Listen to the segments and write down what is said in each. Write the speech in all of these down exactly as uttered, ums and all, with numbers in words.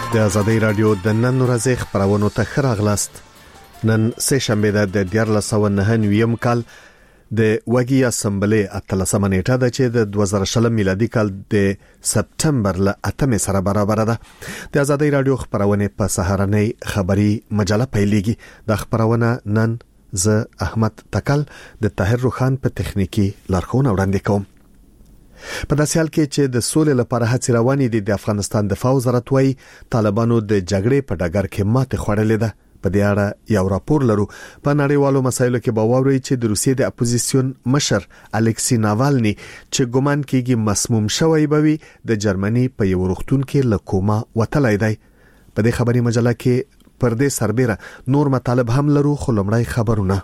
د آزادۍ رادیو د نن ورځې خبرونو ته ښه راغلاست. نن سه شنبه ده د دیارلس سوه نهه نوي کال د وګي اسمبلی اتلسمه نیټه ده چې د دوه زره شل میلادي کال د سپتمبر له اتمه سره برابر ده. د آزادۍ رادیو خبرونه په سهارنۍ خبري مجله پیلېږي. د خبرونه نن ز احمد تکل د طاهر روخان په تخنیکی لارښوونه وړاندې کوم. په داسې حال کې چې د سولې لپاره هڅې روانې دي، د افغانستان دفاع وزارت وايي طالبانو د جګړې په ډګر کې ماته خوړلې ده. په دې اړه یو راپور لرو. په نړیوالو مسایلو کې به واوري چې د روسیې د اپوزیسیون مشر الکسی ناوالني چې ګومان کېږي مسموم شوی بوي د جرمني په یو روغتون کې له کوما وتلی دی. په دې خبري مجله کې پر دې سربېره نور مطالب هم لرو، خو لومړی خبرونه.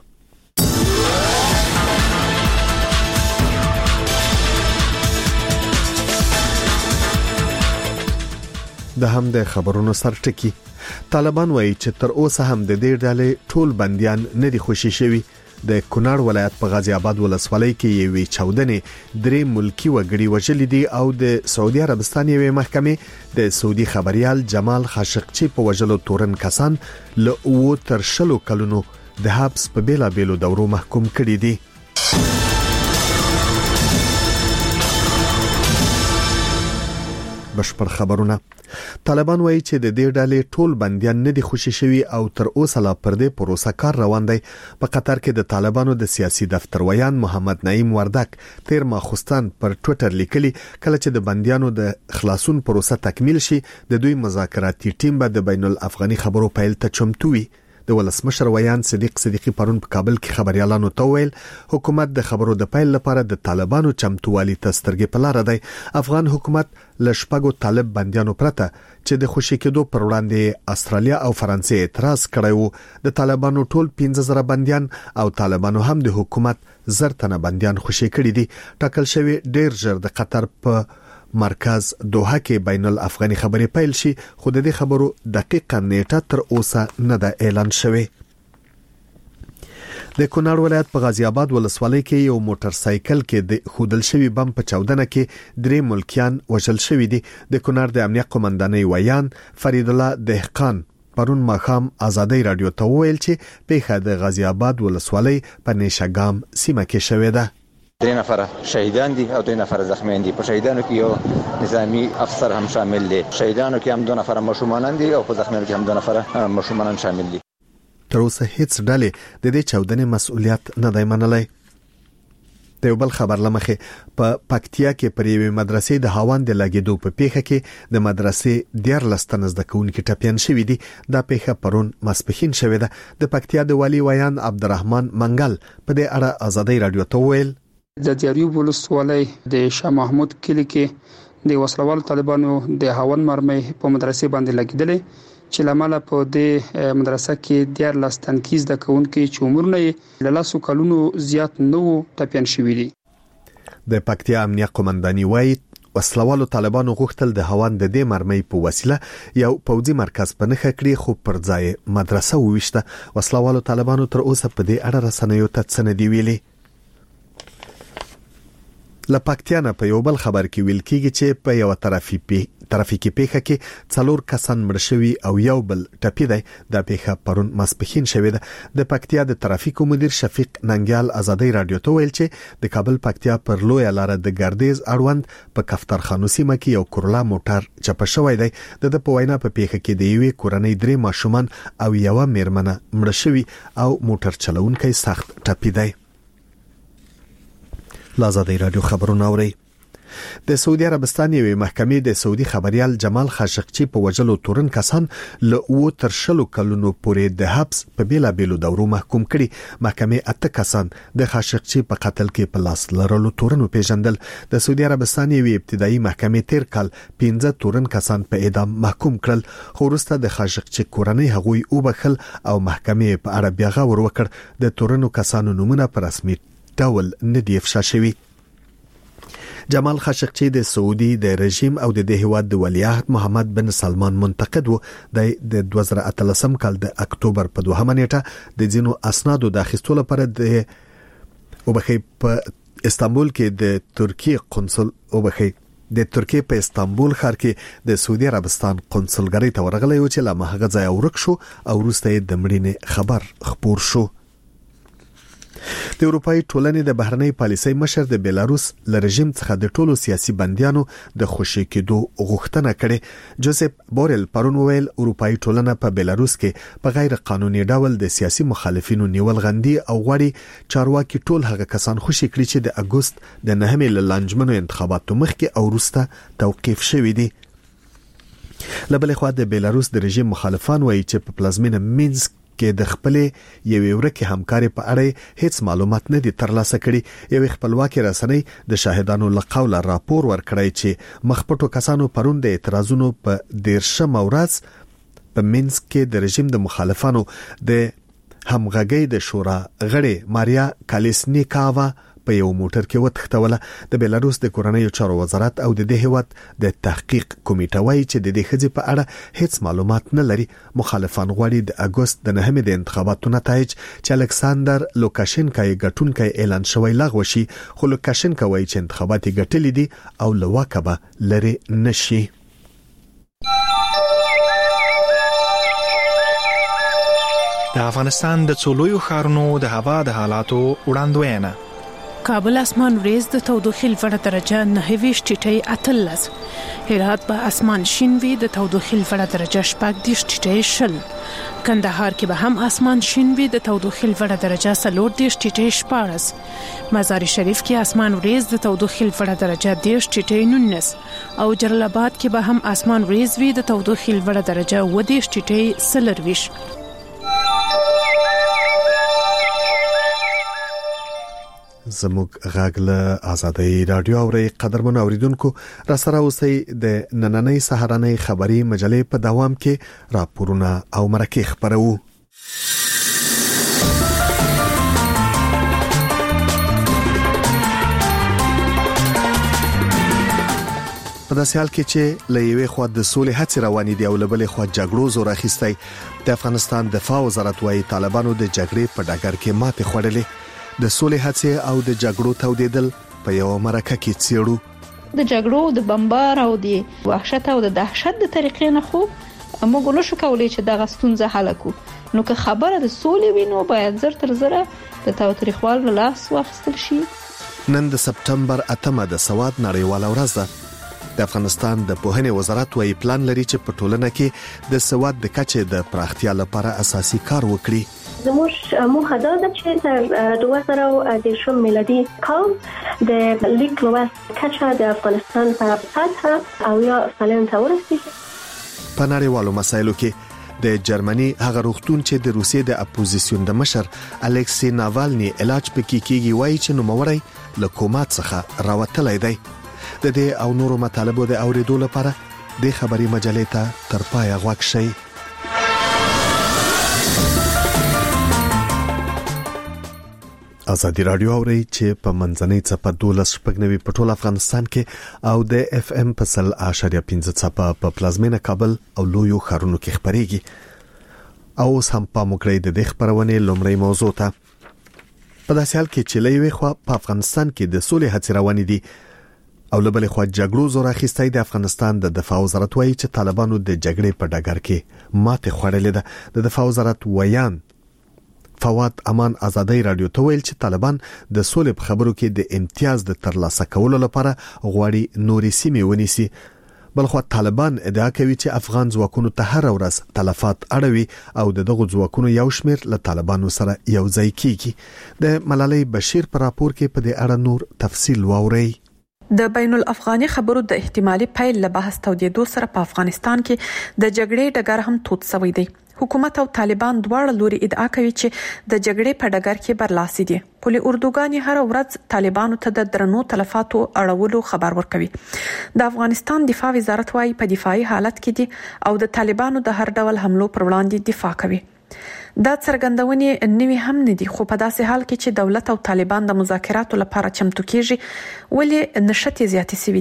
د هم د خبرونو سرټکی. طالبان وایي چې تر اوسه هم د دې ډلې ټول بنديان نه دي خوشي شوي. د کونړ ولایت په غازی آباد ولسوالۍ کې یوې چاودنې درې ملکی وګړي وژلي دي او د سعودي عربستان یوې محکمې د سعودي خبريال جمال خاشقچی په وژلو تورن کسان له او تر شلو کلونو د حبس په بیلا بیلو دورو محکوم کړي دي. بشپړ خبرونه. طالبان وایي چې د دې ډلې ټول بنديان نه دي خوشي شوي او تر اوسه لا پر دې پروسه کار روان دی. په قطر کې د طالبانو د سیاسي دفتر ویان محمد نعیم وردک تیر ماخوستان پر ټوئیټر لیکلي کله چې د بنديانو د خلاصون پروسه تکمیل شي د دوی مذاکراتي ټیم به د بین الافغاني خبرو پیل ته چمتو وي. د ولسمشر ویان صدیق صدیقی پرون په کابل کې خبريالانو ته ویل حکومت د خبرو د پیل لپاره د طالبانو چمتووالي تسترګې په لار دی. افغان حکومت له شپږو طالب بنديانو پرته چې د خوشي کېدو پر وړاندې استرالیا او فرانسې اعتراض کړی وو، د طالبانو ټول پنځه زره بنديان او طالبانو هم د حکومت زرتنه بنديان خوشي کړي دي. ټاکل شوی ډیر ژر د قطر په مرکز دوحه کې بین الافغاني خبري پیل شي، خو د دې خبرو دقیقه نیټه تر اوسه نه ده اعلان شوی. د کونړ ولایت په غازی آباد ولسوالۍ کې یو موټر سایکل کې د خودل شوی بم په چاودنه کې درې ملکیان وژل شوی دي. د کونړ د امنیت قومندانۍ ویان فرید الله دهقان پرون ماښام آزادۍ رادیو ته ویل چې پیښه د غازی آباد ولسوالۍ په نیشګام سیمه کې شوې ده. درې نفر شهیدان دي او دوه نفر زخمیان دي. په شهیدانو کې یو نظامی افسر هم شامل دي. شهیدانو کې هم دوه نفر مشومان دي او په زخمیانو کې هم دوه نفر مشومان شامل دي. تر اوسه هیڅ ډلې د دې چاودنې مسؤلیت نه دی منلی. د یو بل خبر لمخه په پکتیا کې پر یوې مدرسې د هاوان د لګیدو په پیښه کې د مدرسې دیارلس تنه زده کوونکي ټپیان شوي دي. دا پیښه پرون ماسپښین شوې ده. د پکتیا د والی ویان عبدالرحمن منګل په دې اړه آزادۍ رادیو ته ویل د دیاریوب ولسوالۍ د شاه محمود کلی کې د وسلوال طالبانو د هاون مرمۍ په مدرسې باندې لګیدلې چې لامل په دې مدرسه کې دیارلس تنکیز د کوونکي چې عمرونه یې له لاسو کلونو زیات نو ټپیان شوي دي. د پکتیا امنیت قومندانۍ وایي وسلوالو طالبانو غوښتل د هاون د دې مرمۍ په وسیله یو پوځي مرکز په نښه کړي، خو پر ځای مدرسه وویشته. وسلوالو طالبانو تر اوسه په دې اړه رسنیو ته څه نه دی ویلي. لپاکتیانه په یو بل خبر کې ویل کېږي چې په یو ترافیکي ترافیکي پیښه کې څلور کسان مړ شوي او یو بل ټپي دی. دا پیښه پرون ماسپښین شوې ده. د پکتیا د ترافیکو مدیر شفیق ننګیال آزادۍ رادیو ته ویل چې د کابل پکتیا پر لوی لار د ګردیز اړوند په کفترخانو سیمه کې یو کورلا موټر چپه شوی دی. د په وینا په پیښه کې د یوې کورنۍ درې ماشومان او یو میرمنه مړ شوي او موټر چلونکی سخت ټپي دی. آزادۍ رادیو خبرونه اوري. د سعودي عربستان یوې محکمې د سعودي خبريال جمال خاشقچی په وژلو تورن کسان له او تر شلو کلونو پورې د حبس په بیلا بیلو دورو محکوم کړي. محکمې اته کسان د خاشقچی په قتل کې په لاس لرلو تورن پیژندل. د سعودي عربستان یوې ابتدایي محکمې تیر کال پنځه تورن کسان په اعدام محکوم کړل، خو وروسته د خاشقچی کورنۍ هغوی وبخل او محکمې په اړه بیا غور وکړ. د تورنو کسانو نومونه په رسمي ډول نه دی افشا شوی. جمال خاشقچی د سعودي د رژیم او د دې هیواد د ولیعهد محمد بن سلمان منتقد و. د دوه زره اتلسم کال د اکتوبر په دوهمه نیټه د ځینو اسنادو د اخیستلو لپاره د وبخي په استانبول کې د ترکیه قنصل وبخي د ترکیه په استانبول ښار کې د سعودي عربستان قونسلګرۍ ته ورغلی و چې لا مهغه ځای ورک شو او وروسته د مړینې خبر خپور شو. د اروپאי ټولنې د بهرنۍ پالیسۍ مشر د بیلاروس له رژیم څخه د ټولو سیاسي بندیانو د خوشي کېدو غوښتنه کړې. جوزف بورل پرون ویل اروپאי ټولنه په بیلاروس کې په غیر قانوني ډول د سیاسي مخالفینو نیول غندي او غواړي چارواکي ټول هغه کسان خوشي کړي چې د اگست د نهمې له لانجمنو انتخاباتو مخکې او وروسته توقیف شوي دي. لبلې خوا د بیلاروس د رژیم مخالفان وایي چې په پلازمینه مینسک کې د خپلې یوې ورکې همکاري په اړه هیڅ معلومات نه دي ترلاسه کړي. یو خپلواکي رسنۍ د شاهدانو له قوله راپور ورکړی چې مخپټو کسانو پرون د اعتراضونو په دیرشم ورځ په مینسک کې د رژیم د مخالفانو د همغږۍ د شورا غړي ماریا کالیسنیکاوا په یو موټر کې وتښتوله. د بیلاروس د کورنیو چارو وزارت او د دې هیواد د تحقیق کمیټه وایي چې د دې خځې په اړه هیڅ معلومات نه لري. مخالفان غواړي د اگست د نهمې د انتخاباتو نتایج چې الکساندر لوکاشنکای ګټونکي اعلان شوی لغوه شي، خو لوکاشنکا وایي چې انتخابات ګټلې دي او له واکه به لري نشي. د افغانستان د څولویو ښارونو د هوا د حالاتو وړاندوینه. کابل اسمان وريز د تودوخې لوړه درجه نه ویش ټیټي اتلس. هرات به اسمان شین وي د تودوخې لوړه درجه شپږ دیش ټیټي شل. کندهار کې به هم اسمان شین وي د تودوخې لوړه درجه سلور دیش ټیټي شپاړس. مزار شریف کې اسمان وريز د تودوخې لوړه درجه دیش ټیټي نونس او جلال آباد کې به هم اسمان وريز وي د تودوخې لوړه درجه و دیش ټیټي سلرویش. زموږ غږ له آزادۍ رادیو اوري. قدرمن اوریدونکو را سره اوسئ د نننۍ سهارنۍ خبري مجلې په دوام کې راپورونه او مرکې خبرو. په داسې حال کې چې له یوې خوا د سولې هڅې روانې دي او له بلې خوا جګړو زور اخیستی، د افغانستان دفاع وزارت وايي طالبانو د جګړې په ډګر کې ماتې خوړلې. د سولې هڅې او د جګړو تودیدل په یو مرکه کې څیړو. د جګړو د بمبار او د وحشت او د دهشت د طریقې نه خو موږ نشو کولای چې دغه ستونزه حل کړو. نو که خبره د سولې وینو باید زر تر زره د تاوتریخوال له لاس واخیستل شي. نن د سپټمبر اتمه د سواد نړیواله ورځ ده. د افغانستان د پوهنې وزارت وايي پلان لري چې په ټولنه کې د سواد د کچې د پراختیا لپاره اساسي کار وکړي. زموږ موخه دا ده چې تر دوه زره دېرشم میلادي کال د لیک لوست کچه د افغانستان په سطح او یا سلنه ته ورسیږي. په نړیوالو مسایلو کې د جرمني هغه روغتون چې د روسیې د اپوزیسیون د مشر الکسی ناوالني علاج پکې کیږي وایي چې نوموړی له کومات څخه راوتلی دی. د دې او نورو مطالبو د اوریدو لپاره د خبري مجلې ته تر پایه غوږ شئ. آزادی رادیو اوري چې په منځنۍ څپه دولس شپږ نوي په ټول افغانستان کې او د اف ام په سل اشاریه پنځه څپه په پلازمینه کابل او لویو ښارونو کې خبريږي. او اوس هم په مکرې د دې خبرونه لومړی موضوع ته. په داسې حال کې چې لوی خو په افغانستان کې د سولې هڅې روانې دي او له بلې خوا جګړو زور اخیستی. د افغانستان د دفاع وزارت وايي چې طالبانو د جګړې په ډګر کې ماتې خوړلې ده. د دفاع وزارت ویان فواد امان آزادۍ رادیو ته ویل چې طالبان د سولې په خبرو کې د امتیاز د ترلاسه کولو لپاره غواړي نورې سیمې ونیسي. بلخو طالبان ادعا کوي چې افغان ځواکونو ته هر ورځ تلفات اړوي او دغه ځواکونو یو شمېر له طالبانو سره یو ځای کیږي. د ملالۍ بشیر پر راپور کې په دې اړه نور تفصیل واورئ. د بین الافغاني خبرو د احتمالي پیل له بحث تودیدو سره په افغانستان کې د جګړې ډګر هم توت شوی دی. حکومت او طالبان دواړه لوري ادعا کوي چې د جګړې په ډګر کې برلاسي دي. پولي اردوګان هر ورځ طالبانو ته د درنو تلفاتو اړولو خبر ورکوي. د افغانستان دفاع وزارت وايي په دفاعي حالت کې دي او د طالبانو د هر ډول حملو پر وړاندې دفاع کوي. دا څرګندونې نوې هم نه دي، خو په داسې حال کې چې دولت او طالبان د مذاکراتو لپاره چمتو کیږي ولې نشټې زیاتې سوي دي.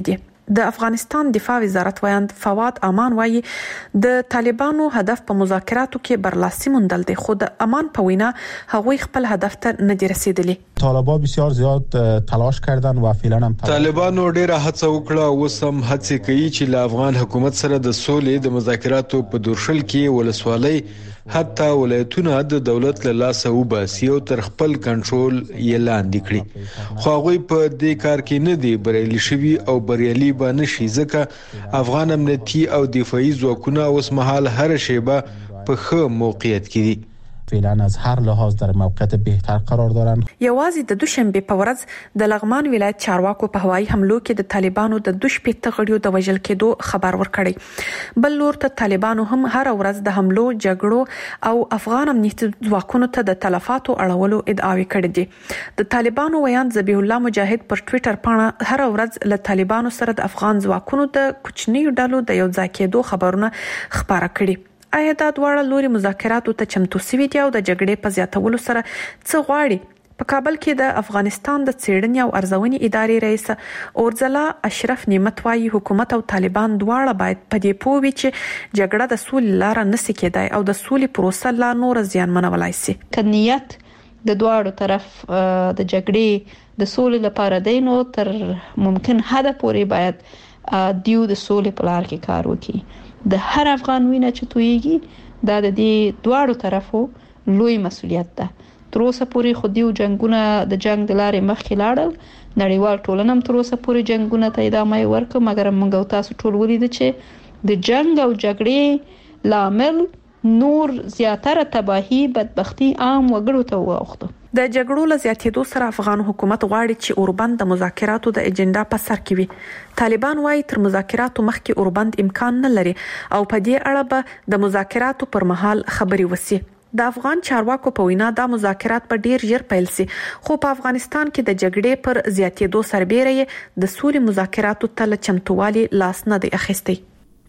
د افغانستان دفاع وزارت ویاند فواد امان وایي د طالبانو هدف په مذاکراتو کې برلاسي موندل دی، خو د امان په وینا هغوی خپل هدف ته نه دي رسیدلي. طالبان بسیار زیاد تلاش کردن و فعلا هم طالبانو ډیره هڅه وکړه او سم هڅه کوي چې له افغان حکومت سره د سولې د مذاکراتو په دورشل کې ولسوالۍ حتی ولایتونه د دولت له لاسه وباسي او تر خپل کنټرول یې لاندې کړي، خو هغوی په دې کار کې نه دي بریالي شوي او بریالي به نشي، ځکه افغان امنیتي او دفاعي ځواکونه اوس مهال هر شیبه په ښه موقعیت کې دي. فعلا از هر لحاظ در موقعیت بهتر قرار دارن. یوازې د دوشنبه په ورځ د لغمان ولایت چارواکو په هوایي حملو کې د طالبانو د دوشپې تغړیو د وژل کېدو خبر ورکړی. بل لور ته طالبانو هم هر ورځ د حملو، جګړو او افغان امنیتي ځواکونو ته د تلفاتو اړولو ادعاوې کړې دي. د طالبانو ویاند ذبیح الله مجاهد پر ټوئیټر باندې هر ورځ له طالبانو سره د افغان ځواکونو د کوچنیو ډلو د یو ځای کېدو خبرونه خبره کړي. آیا دا دواړه لوري مذاکراتو ته چمتو سوي دي او د جګړې په زیاتولو سره څه غواړي؟ په کابل کې د افغانستان د څېړنې او ارزونې ادارې رئیس اورځلا اشرف نعمت وايي حکومت او طالبان دواړه باید په دې پوه وي چې جګړه د سولې لاره نشي کېدای او د سولې پروسه لا نور زیانمنولای شي. کنيت د دواړو طرف د جګړې د سولې لپاره دی، نو تر ممکن حد پورې باید دیو د سولې په لار کې کار وکړي. د هر افغان وینه چې تویږي دا د دې دواړو طرفو لوی مسؤلیت ده. تر اوسه پورې خو دیو جنگونه د جنگ د لارې مخکې لاړل، نړیوال ټولنه هم تر اوسه پورې جنگونه ته ادامه ورکړه، مګر موږ او تاسو ټول ولید چې د جنگ او جګړې لامل نور زیاتره تباہي، بدبختی عام وګړو ته واوښته. د جګړو له زیاتېدو سره افغان حکومت غواړي چې اوربند د مذاکراتو د اجنډا په سر کې وي. طالبان وايي تر مذاکراتو مخکې اوربند امکان نه لري او په دې اړه به د مذاکراتو پر مهال خبري وسی. د افغان چارواکو په وینا دا مذاکرات په ډیر ژر پیل سي، خو په افغانستان کې د جګړې پر زیاتېدو سربېره د سولې مذاکراتو ته چمتووالي لاس نه دی اخیستی.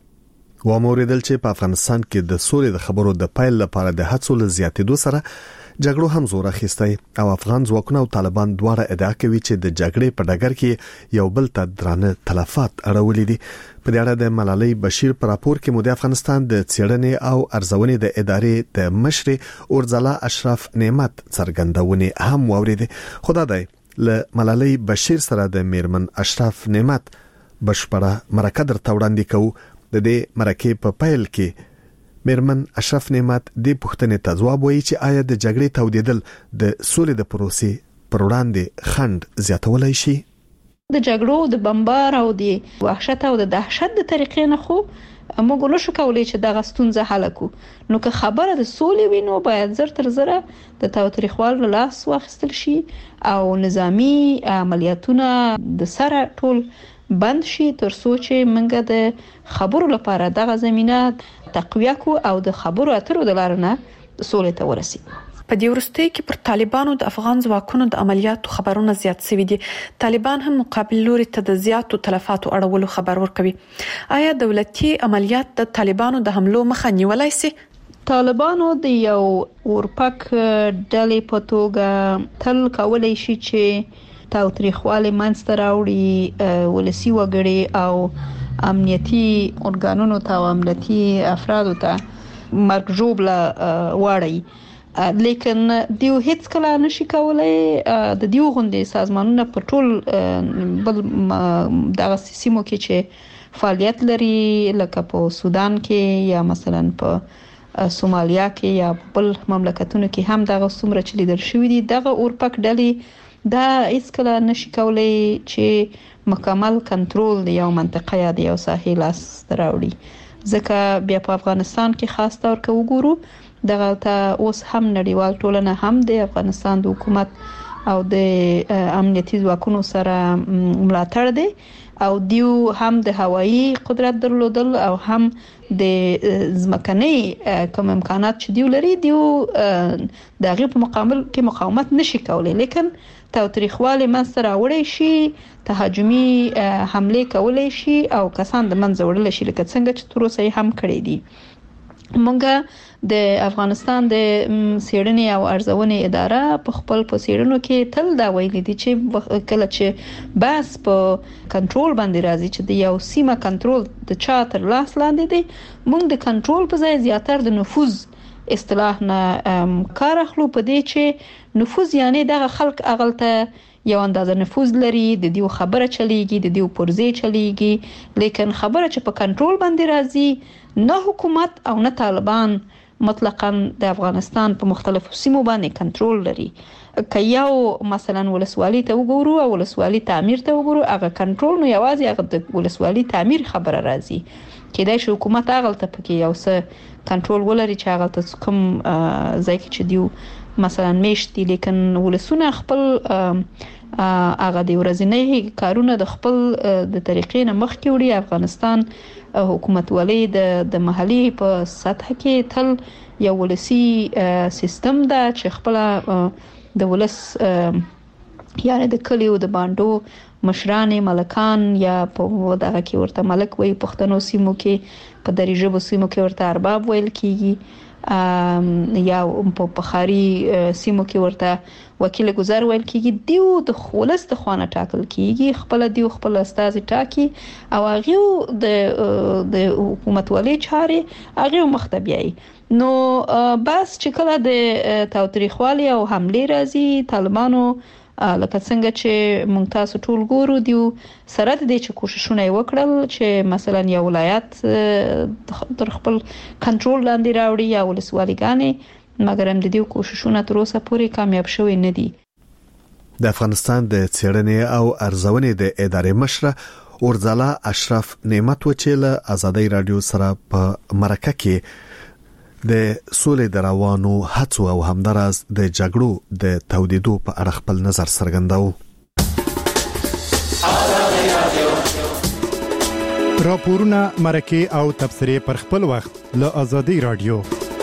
و موریدل چې په افغانستان کې د سولې د خبرو د پیل لپاره د هڅو له زیاتېدو سره جګړو هم زور اخیستی او افغان ځواکونه او طالبان دواړه ادعا کوي چې د جګړې په ډګر کې یو بل ته درانه تلفات اړولې دي. په دې اړه د ملالۍ بشیر پر راپور کې مو د افغانستان د څېړنې او ارزونې د ادارې د مشر اورځلا اشرف نعمت څرګندونه هم واوریده. خدای دې له ملالۍ بشیر سره د میرمن اشرف نعمت بشپړه مرکه درته وړاندې کوو. د دې مرکه په پیل کې میرمن اشرف نعمت د پښتنې ته ځواب وایي چې آیا د جګړې تودیدل د سولې د پروسې پر وړاندې خنډ زیاتولای شي؟ د جګړو د بمبار او د وحشت او د دهشت د طریقې نه خو موږ نشو کولای چې دغه ستونزه حل کړو. نو که خبره د سولې وینو باید زر تر زره د تاوتریخوال له لاس واخیستل شي او نظامی عملیاتونه د سره ټول بند شي تر څو چې موږ د خبرو لپاره دغه زمينه تقویه کو او د خبرو اترو د لارې نه سولې ته ورسي. په دې ورستۍ کې پر طالبانو د افغان ځواکونو د عملیاتو خبرونه زیات شوي دي. طالبان هم مقابل لوري ته د زیاتو تلفاتو اړولو خبر ورکوي. آیا دولتي عملیات د طالبانو د حملو مخه نیولای شي؟ طالبانو د یو اورپک ډلې په توګه تل کولای شي چې تاوتریخواله منځته راوړي، ولسی وګړي او امنیتي ارګانونو ته او امنیتي افرادو ته مرګ ژوبله واړي، لیکن دیو هیڅ کله نشي کولای د دیو غونډې سازمانونه په ټول بل دغه سیمو کې چې فعالیت لري لکه په سودان کې یا مثلا په سومالیا کې یا بل مملکتونو کې هم دغه څومره چې لیدل شوی دي، دغه اورپک ډلې دا هیڅ کله نشي کولای چې مکمل کنټرول د یو منطقه یا د یو ساحې لاس راوړي. ځکه بیا په افغانستان کې خاص طور کې وګورو دغه ته اوس هم نړیوال ټولنه هم د افغانستان د حکومت او د امنیتي ځواکونو سره ملاتړ دی او دیو هم د هوایي قدرت درلودل او هم د ځمکني کوم امکانات چې دیو لري، دیو د هغه په مقابل کې مقاومت نشي کولای، لیکن تاوتریخواله منځته راوړی شي، تهاجمي حمله کولای شي او کسان د منځه وړل شي، لکه څنګه چې تر اوسه هم کړی دي. مونږ د افغانستان د سیړنې او ارزونې اداره په خپل پسیرونو کې تل دا ویلي دي چې کله چې بس په کنټرول باندې راځي چې د یو سیمه کنټرول د چا تر لاس لاندې دي، مونږ د کنټرول په ځای زیاتره د نفوذ اصطلاح نه کار اخلو، په دې چې نفوذ یعنی دغه خلک اغلته یو اندازه نفوذ لري، د دیو خبره چلیږي، د دیو پرځې چلیږي، لیکن خبره چې په کنټرول باندې راځي نه حکومت او نه طالبان مطلقاً د افغانستان په مختلفو سیمو باندې کنټرول لري. که یو مثلا ولسوالۍ ته وګورو او ولسوالۍ تعمیر ته وګورو، هغه کنټرول نو یوازې هغه د ولسوالۍ تعمیر خبره راځي، کېدای شي حکومت هغه ته پکې یو څه کنټرول ولري چې هغه ته کوم ځای کې چې دیو مثلا میشتي، لیکن ولسونه خپل هغه د ورځنی کارونه د خپل د طریقې نه مخکې وړي. افغانستان حکومت ولې د د محلي په سطح کې تل یو ولسی سیستم دا چې خپل د ولس یعنی د کلیو د باندو مشران ملکان یا په دغه کې ورته ملک وي، پښتنو سیمو کې په دري ژبو سیمو کې ورته ارباب ویل کیږي، یا په بخاري سیمو کې ورته وکیل گذر ویل کیږي. دیو د خولس د خوانه ټاکل کیږي، خپل دیو خپل استاد ټاکي او هغه د د حکومت ولې چاري هغه مختبيي. نو بس چې کله د تاوتریخوالي او حمله راځي، طالبانو لکه څنګه چې مونږ تاسو ټول ګورو دیو سره د دې چې کوششونه وکړل چې مثلا یو ولایت تر خپل کنټرول لاندې راوړي یا ولسوالیګانې، مګر هم د دې کوششونه تر اوسه پورې کامیاب شوي نه دي. د افغانستان د څېړنې او ارزونې د ادارې مشره اورځلا اشرف نعمت وچیل ازادي رادیو سره په مرکه کې د سولې دروانو هڅو او همدارس د جګړو د تودیدو په اړه خپل نظر څرګنداو. راپورونه، مرکه او تبصره پر خپل وخت له ازادي رادیو.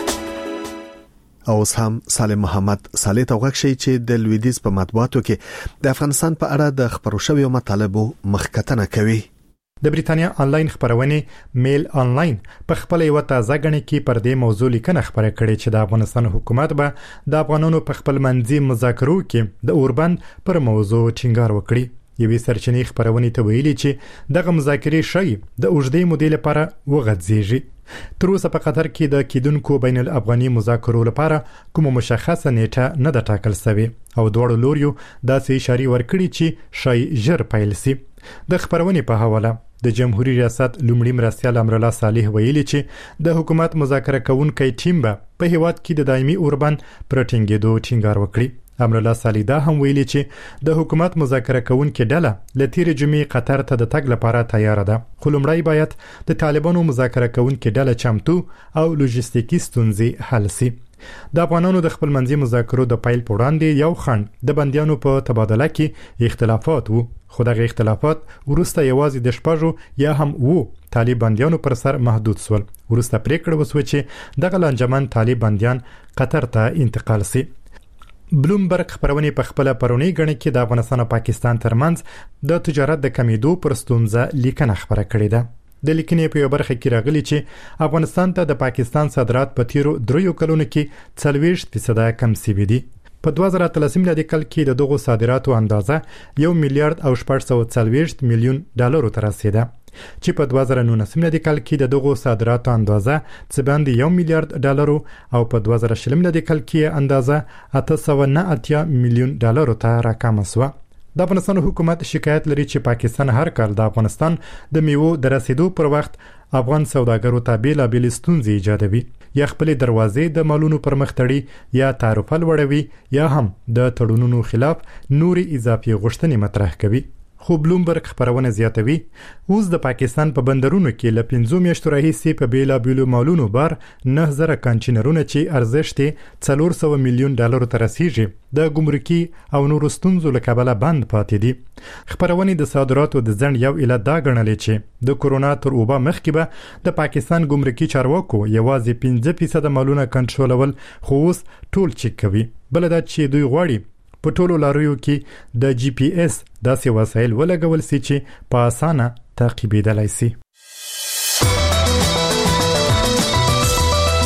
او هم سالم محمد صالح توغک شي چې د لویدیز په مطبوعاتو کې د افغانستان په اړه د خبرو شویو مطالبو مخکتنه کوي. د بریتانیا آنلاین خبرونه میل آنلاین په خپل یو تازه غنی کې پر دې موضوع لیکنه خبره کړې چې د افغانستان حکومت به د افغانانو په خپل منځي مذاکرو کې د اوربند پر موضوع ټینګار وکړي. یوې سرچینې خبرونه ته ویلي چې دغه مذاکرې شي د اوږدې مودې لپاره وغځيږي. تر اوسه په قطر کې د کیدونکو بین الافغاني مذاکرو لپاره کوم مشخصه نیټه نه ده ټاکل شوې او دوړو لوريو داسې اشاره ورکړي چې شای ژر پیل شي. د خبرونه په حواله د جمهوریت ریاست لومړي مرستیال امرالله صالح ویلي چې د حکومت مذاکره کوونکي ټیم به په هیواد کې د دایمي اوربند پرټینګېدو ټینګار وکړي. امرالله صالح دا هم ویلي چې د حکومت مذاکره کوونکي ډله لتیر جمعې قطر ته د تګ لپاره تیار ده، خو لومړی باید د طالبانو مذاکره کوونکي ډله چمتو او لوجستیکي ستونزې حل شي. د افغانانو د خپل منځي مذاکرو د پایل په وړاندې یو خنډ د بندیانو په تبادله کې اختلافات وو، خو دغه اختلافات وروسته یوازې د شپږو یا هم وو طالب بندیانو پر سر محدود سول. وروسته پریکړه وسوه چې دغه لانجمن طالب بندیان قطر ته انتقال شي. بلومبرګ خبرونه په خپل پرونی غړي کې د افغانستان او پاکستان ترمنځ د تجارت د کمیدو پر ستونزه لیکنه خبره کړې ده. د لیکنې په یو برخه کې راغلي چې افغانستان ته د پاکستان صادرات په تیرو دریو کلونو کې څلوېښت فیصد کم شوي دي. په دوه زره اتلسم میلادي کال کې د دغو صادراتو اندازه یو میلیارډ او شپږ سوه څلوېښت میلیون ډالرو ته رسیده، چې په دوه زره نولسم میلادي کال کې د دغو صادراتو اندازه څه باندې یو میلیارډ ډالرو او په دوه زره شلم میلادي کال کې اندازه اته سوه نه اتیا میلیون ډالرو ته راکمه شوه. د افغانستان حکومت شکایت لري چې پاکستان هر کال د افغانستان د میوو د رسیدو پر وخت افغان سوداګرو ته بیلابېلې ستونزې ایجادوي، یا خپل دروازې د مالونو پر مخ تړي، یا تعرفه لوړوي، یا هم د تړونونو خلاف نوري اضافي غوښتنې مطرح کوي. خو بلومبرګ خبرونه زیاتوي اوس د پاکستان په بندرونو کې ل پنځو میاشتو راهیسې په بیلابېلو مالونو بار نه زره کانټینرونه چې ارزښت یې څلور سوه میلیون ډالرو ته رسیږي د ګمرکي او نورو ستونزو له کبله بند پاتې دي. خبرونه د صادراتو د ځنډ یو علت دا ګڼلې چې د کورونا تر اوبه مخکې به د پاکستان ګمرکي چارواکو یوازې پنځه فیصد مالونه کنټرولول، خو اوس ټول چک کوي. بل دا چې دوی غواړي په ټولو لاریو کې د جی پی ایس داسې وسایل ولګول سي چې په اسانه تعقیبېدلای سي.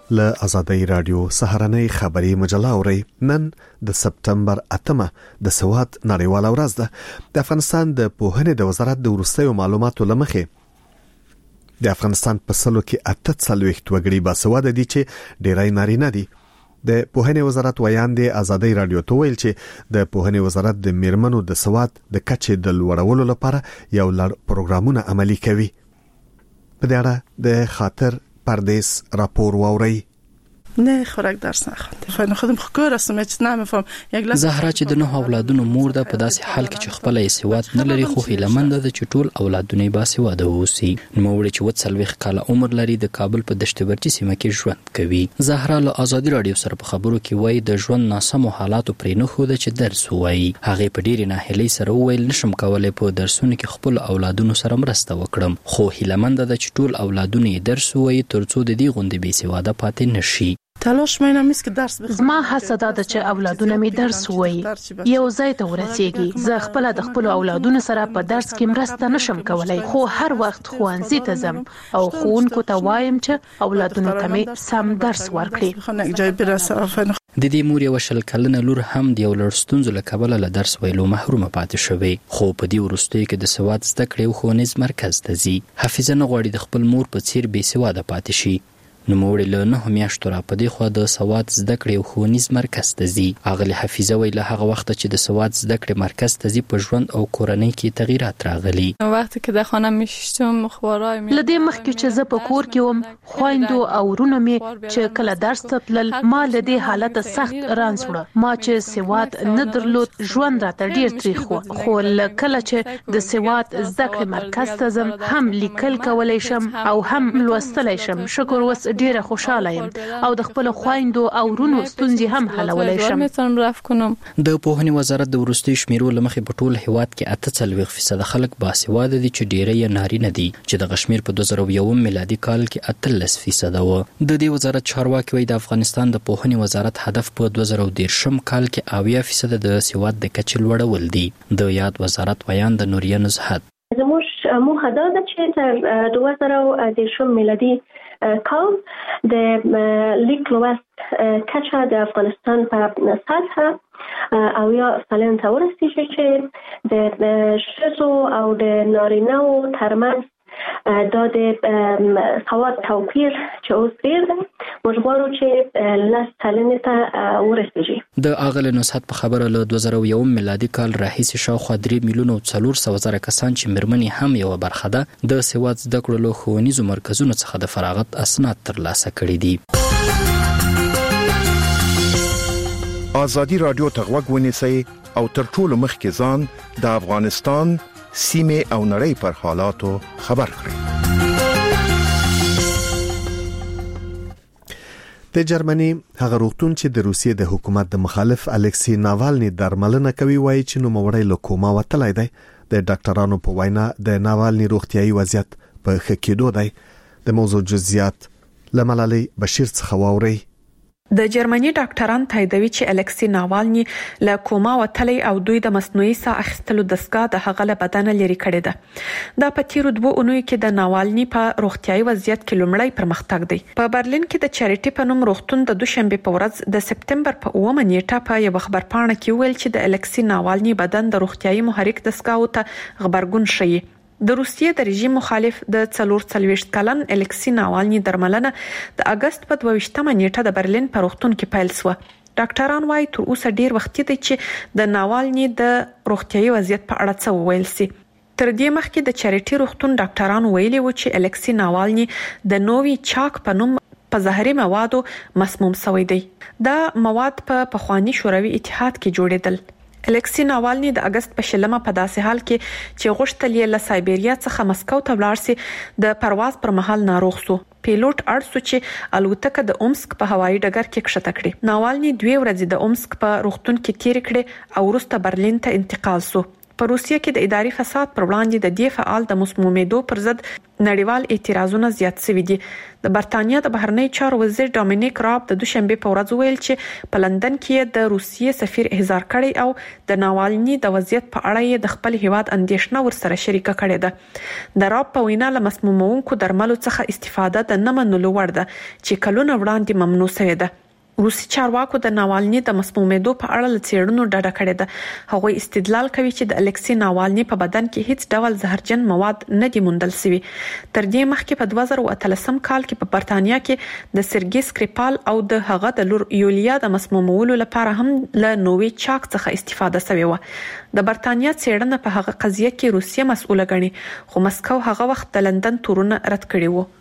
له آزادۍ رادیو سهارنۍ خبري مجله اوري. نن د سپتمبر اتمه د سواد نړیواله ورځ ده. د افغانستان د پوهنې د وزارت د وروستیو معلوماتو لمخې د افغانستان په سلو کې اته څلوېښت وګړي باسواده دي چې ډېری نارینه دي. د پوهنې وزارت ویاندې آزادۍ رادیو ته ویل چې د پوهنې وزارت د میرمنو د سواد د کچې د لوړولو لپاره یو لړ پروګرامونه عملي کوي. په دې اړه د خاطر پردیس راپور واوري. نه خوراک درس نخوندم. فعلا خودم خکار هستم هیچ نمیفهم. یک لحظه زهرا چې د نه اولادونو مور ده په داسې حال کې چې خپل یې سواد نه لري خو هیلمند ده چې ټول اولادونه یې باسواده ووسی. نو وړي چې وڅلويخ کاله عمر لري د کابل په دشت برچی سیمه کې ژوند کوي. زهرا له آزادۍ رادیو سره په خبرو کې وایي د ژوند ناسمو حالاتو پرې نه خو ده چې درس وایي. هغه په ډېرې ناهیلۍ سره وویل نشم کولای په درسونو کې خپل اولادونو سره مرسته وکړم خو هیلمند ده چې ټول اولادونه یې درس وایي ترڅو د دې غونډې بې سواده پاتې نشي. تلاش مینم است که درس بخونم. زما هڅه دا ده چې اولادونه می درس وایي یو ځای ته ورسیږي. زه خپل د خپل اولادونو سره په درس کې مرسته نشم کولای خو هر وخت ښوونځي ته ځم او ښوونکو ته وایم چې اولادونو ته می سم درس ورکړي. د دې مور یو شل کلنه لور هم د یو لړ ستونزو له کبله له درس ویلو محرومه پاتې شوې خو په دې وروستیو کې د سواد زده کړې او ښوونیز مرکز ته ځي. حافظه نه غواړي د خپل مور په څیر بې سواده پاتې شي. نو موړ له نه میاشتو را په دې خو د سواد زده کړې او ښوونیز مرکز ته ځي. اغلی حفیظه وی له هغه وخت چې د سواد زده کړې مرکز ته ځي په ژوند او کورنۍ کې تغیرات راغلي. وخت که در خانه میشتم خوارای می لدې مخکې چې زه په کور کې وم خويندو او ورونو می چې کله درس ته تلل ما لدې حالت سخت رانځ وړه. ما چې سواد نه درلود ژوند راته ډیر تریخ و خو کله چې د سواد زده کړې مرکز ته ځم هم لیکل کولای شم او هم لوستلای شم. شکر وس ډیره خوشاله یم او د خپل خويندو او ورونو ستونزې هم حلولای شم. د پوهنې وزارت د وروستي شمیرو لمخې په ټول هیواد کې اته څلوېښت فیصد خلک باسواده دي چې ډیری یې نارینه دي چې د غشمیر په دوه زره یو میلادي کال کې اتلس فیصد و. د دې وزارت چارواکي وایي د افغانستان د پوهنې وزارت هدف په دوه زره دېرشم کال کې اویا فیصد د سواد د کچې لوړول دي. د یاد وزارت بیان د نوریه نزهت زموږ موخه دا ده چې تر دوه زره دېرشم میلادي کال د لیک لوست کچه د افغانستان په سطح او یا سلنه ته ورسیږي چې د ښځو او د نارینه‌و ترمنځ دا د سواد توپیر چې اوس ډیر دی موږ غواړو چې لس سلنه ته ورسیږي. د اغل نصحت په خبره له دوه زره یو میلادي کال راهیسې شاوخوا درې میلیونه او څلور سوه زره کسان چې مېرمنې هم یوه برخه ده د سواد زده کړو له ښوونیزو مرکزونو څخه د فراغت اسناد ترلاسه کړي دي. آزادي رادیو ته غوږ ونیسئ او تر ټولو مخکې ځان د افغانستان سیمه او نړۍ پر حالاتو خبر کړئ. د جرمني هغه روغتون چې د روسیې د حکومت د مخالف الکسی ناوالني درملنه کوي وایي چې نو موري له کومه وتلای دی. د ډاکټرانو په وینا د ناوالني روغتيایي وضعیت په ښه کېدو دی. د موضوع جزئیات لملالي بشیر څخه واوري. د جرمني ډاکټران تاییدوي چې الکسی ناوالني له کوما وتلی او دوی د مصنوعي ساه اخیستلو دستګاه د هغه له بدن لري کړی ده. دا په تیرو دوه اونیو کې د ناوالني په روغتيایي وضعیت کې لومړی پرمختګ دی. په برلین کې د چاریټي په نوم روغتون د دوشنبه په ورځ د سپتمبر په اوومه نیټه په یو خبرپاڼه کې ویل چې د الکسی ناوالني بدن د روغتيایي محرک دستګاه ته خبرګون شي. د روسیې د رژیم مخالف د څلور څلوېښت کلن الکسی ناوالني درملنه د اگست په دوه ویشتمه نیټه د برلین په روغتون کې پیل شوه. ډاکټران وايي تر اوسه ډیر وخت دی چې د ناوالني د روغتيایي وضعیت په اړه څه وویل سي. تر دې مخکې د چاریټي روغتون ډاکټران ویلي و چې الکسی ناوالني د نووي چاک په نوم په زهري موادو مسموم شوی دی. دا مواد په پخوانی شوروي اتحاد کې جوړیدل. الکسی ناوالني د اگست په شلمه په داسې حال کې چې غوښتل یې له سایبریا څخه مسکو ته ولاړ سي د پرواز پر مهال ناروغ شو. پیلوټ اړ سو چې الوتکه د اومسک په هوایي ډګر کې کښته کړي. ناوالني دوه ورځې د اومسک په روغتون کې تیر کړي او وروسته برلین ته انتقال شو. په روسیه کې د اداري فساد پر وړاندې د دې فعال د مسمومیدو پر ضد نړیوال اعتراضونه زیات شوي دي. د برتانیا د بهرنی چارو وزیر ډومینیک راب د دوشنبه په ورځ ویل چې په لندن کې د روسیې سفیر احضار کړی او د ناوالني د وضعیت په اړه د خپل هیواد اندیشنه ورسره شریکه کړې ده. د راب په وینا له مسمومونکو درملو څخه استفاده د نه منلو وړ ده چې کلونه وړاندې ممنوع شوې ده. روسي چارواکو د ناوالني د مسمومیدو په اړه لڅېړنو ډاډه کړې ده. هغوی استدلال کوي چې د الکسي ناوالني په بدن کې هیڅ ډول زهرجن مواد نه دي موندل شوي. تر دې مخکې په دوه زره اتلسم کال کې په برتانیا کې د سرګي سکریپال او د هغه د لور یولیا د مسمومولو لپاره هم له نووي چاک څخه استفاده شوې و. د برتانیا څېړنه په هغه قضیه کې روسیه مسؤله ګڼي، خو مسکو هغه وخت د لندن تورونه رد کړي وو.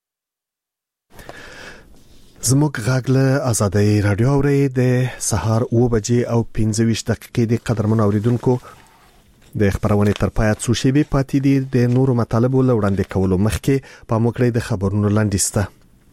زموږ غاګله آزادۍ رادیو اوري د سهار او بجې او پنځه ویشت دقیقې د قدرمن اوریدونکو د خبرونه تر پای څو شی به پاتې دي. د نورو مطالبو لوړاندې کولو مخکې په موکړې د خبرونو لاندېسته.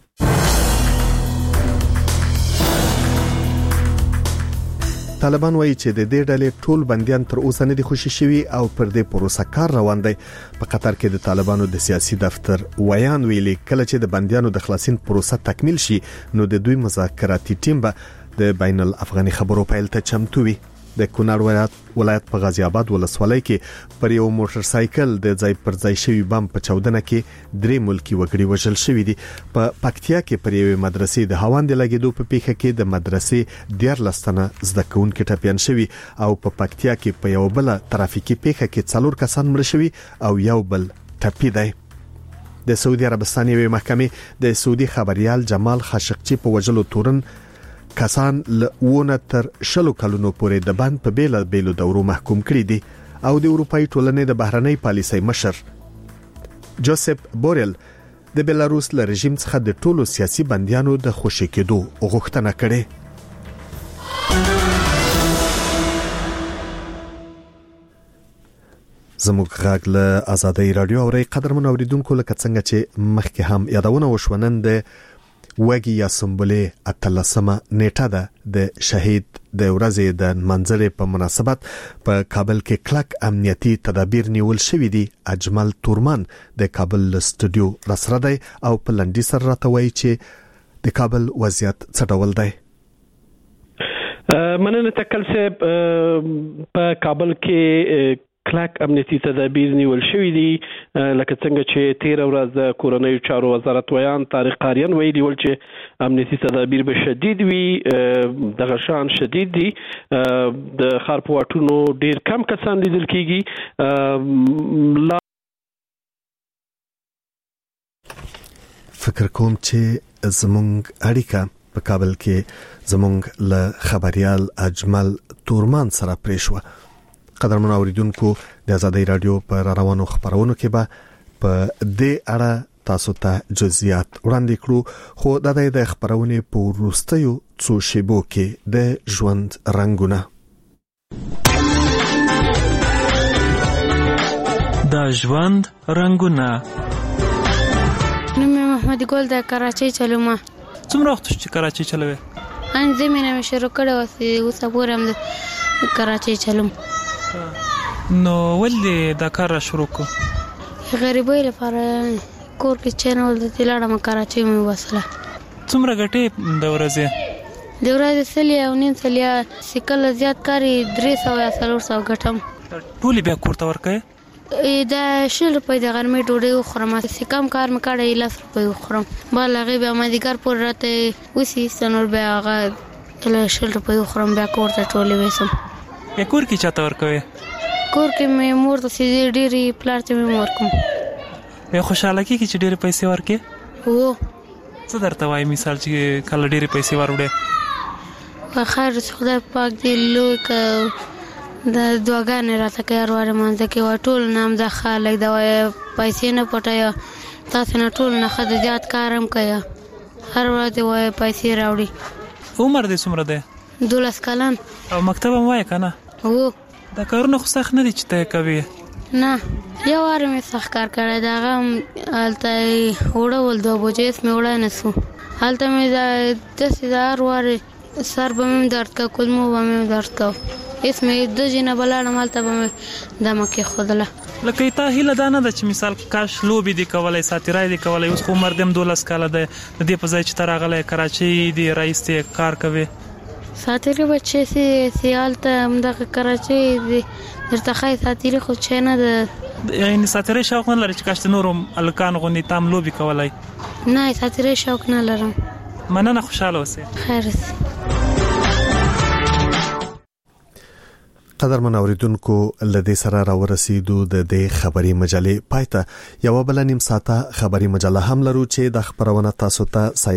طالبان وایي چې د دې ډلې ټول بنديان تر اوسه نه دي خوشي شوي او پر دې پروسه کار روان دی. په قطر کې د طالبانو د سیاسي دفتر ویان ویلي کله چې د بنديانو د خلاصین پروسه تکمیل شي نو د دوی مذاکراتي ټیم به د بین الافغاني خبرو پیل ته چمتو وي. د کونړ ولایت ولایت په غازی آباد ولسوالۍ کې پر یو موټر سایکل د ځای پر ځای شوی بم په چودنه کې درې ملکی وګړي وژل شوی دي. په پکتیا کې پر یو مدرسې د هاوند لګیدو په پیښه کې د مدرسې ډیر لستنه زده کوونکي ټپيان شوی او په پکتیا کې په یو بل ترافیکي پیښه کې څلور کسان مړ شوی او یو بل ټپي دی. د سعودي عربستان یوه محکمه د سعودي خبريال جمال خاشقچی په وژلو تورن کسان لونه تر شلو کلونو پورې د بند په بیل بیلو دورو محکوم کړي دي او د اروپאי ټولنې د بهرنۍ پالیسۍ مشر جوزف بورل د بلاروس له رژیم څخه د ټولو سیاسي بنديانو د خوشی کېدو غوښتنه کړې. زموږ غاګ له آزادۍ رادیو اوري قدرمن اوریدونکو لکه څنګه چې مخکې هم یادونه وشونن د وګي یا سمبولې اتلسمه نیټه ده د شهید د ورځې د منځلې په مناسبت په کابل کې کلک امنیتي تدابیر نیول شوې دي. اجمل تورمان د کابل استودیو رسره دی او په لنډی سره راته وایي چې د کابل وضعیت څه ډول دی. مننه تکل صاحب، په کابل کې کلک امنیتي تدابیر نیول شوې دي لکه څنګه چې تیر ورځ د کورنۍ چارو وزارت ویان طارق قاریان ویلي ول چې امنیتي تدابیر به شدید وي. دغه شان شدید دي. د ښار په واټونو ډیر کم کسان لیدل کیږي. فکر کوم چې زمونږ اړیکه په کابل کې زمونږ له خبريال اجمل تورمان سره پریښو. قدرمن اوریدونکو د آزادۍ رادیو پر روانو خبرونو کې به په دې اړه تاسو ته جزئیات وړاندې کړو، خو د دې د خبرونې په وروستیو څو شیبو کې د ژوند رنگونه د ژوند رنگونه. نوم محمد ګل د کراچۍ چلوم. څومره وخت چې کراچۍ چلوي؟ ان زمينه مې شروع کړو او اوس پورم د کراچۍ چلوم. نو ولې دا کار شروع کو؟ غریبۍ لپاره کور کې چینل د تلاړه مکراچۍ مې وصله. څومره ګټې د ورځې؟ د ورځې سلی او نیم سلی سکل زیات کاری درې سو یا څلور سو ګټم. ټول بیا کور ته ورکې؟ دا شل روپۍ د غرمې ډوډۍ وخورم، سکم کار مې کړی لس روپۍ وخورم. بل هغه بیا مې دیګر پور راته وسی سنور بیا هغه له شل روپۍ وخورم بیا کور ته ټولې وسم. یا کور کې چاته ورکوي؟ کور کې مې مور ته سې ډېری پلار ته مې ورکوم. یا خوشاله کیږي چې ډېر پیسې ورکې؟ وو. څه درته وایي مثال چې کله ډېر پیسې وروړې؟ په خیر خدای پاک دې لوی ک د دعاګانې راته کوي ورواره مانځه کې و ټول نام د خالق دا پیسې نه پټه تاسو نه ټول نه خد زیات کارم کوي هر ورځ وای پیسې راوړي. عمر دې څومره دی؟ دولس کلن. او مکتب هم وای کنه؟ وو. دا کارونه خو سخت نه دي چې ته کوي؟ نه یو وار مې سخت کار کړی دا غم الته وړول دوه بجې مې وړای نه سو الته مې دا د سیدار واره سر به مې درد کا کولمو به مې درد کا اسمه د جنه بلاړه مالته به دمکه خودله لکه ته هیله دا نه ده چې مثال کاش لوبي دی کولای ساتیرای دی کولای اوس عمر دم دولس کاله ده د دې په ځای چې ترغله کراچي دی رئیس ته کار کوي ساتیری بچي سي سیال ته همدغه کراچي دی درته خای ساتیری خو چې نه ده یعنی ساتیری شوق نه لري چې کاش نورم الکان غونی تام لوبي کولای نه ساتیری شوق نه لرم مننه خوشاله اوسه خیر قدر من اوریدونکو لدې سره راورسېدو د دې خبري مجلې پایته یو بل نیم ساعته خبري مجله هم لرو چې د خبرونه تاسو ته